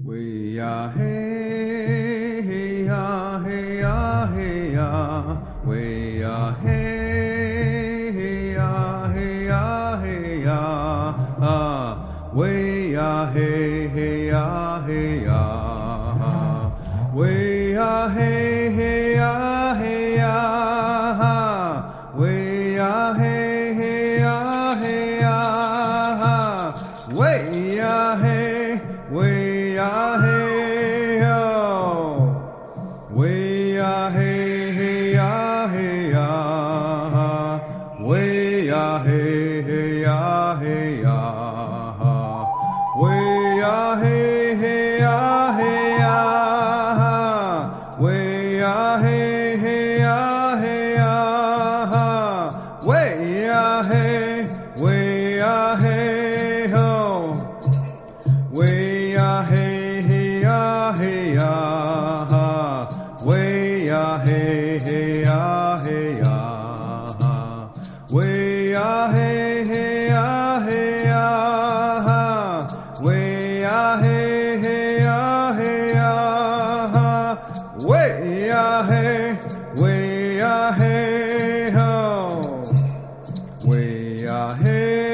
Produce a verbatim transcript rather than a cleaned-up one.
喂呀嘿嘿呀嘿呀嘿呀，喂呀嘿嘿呀嘿呀嘿呀啊，喂呀嘿嘿呀嘿呀，喂呀嘿嘿呀嘿呀，喂呀嘿嘿呀嘿呀，喂呀嘿喂呀嘿哟，喂呀嘿嘿呀嘿呀，喂呀嘿嘿呀嘿呀，喂呀嘿嘿呀嘿呀，喂呀嘿嘿呀嘿呀，喂呀嘿喂呀嘿哟。喂呀嘿嘿呀嘿呀，喂呀嘿嘿呀嘿呀，喂呀嘿嘿呀嘿呀，喂呀嘿嘿呀嘿呀，喂呀嘿喂呀嘿哟，喂呀嘿。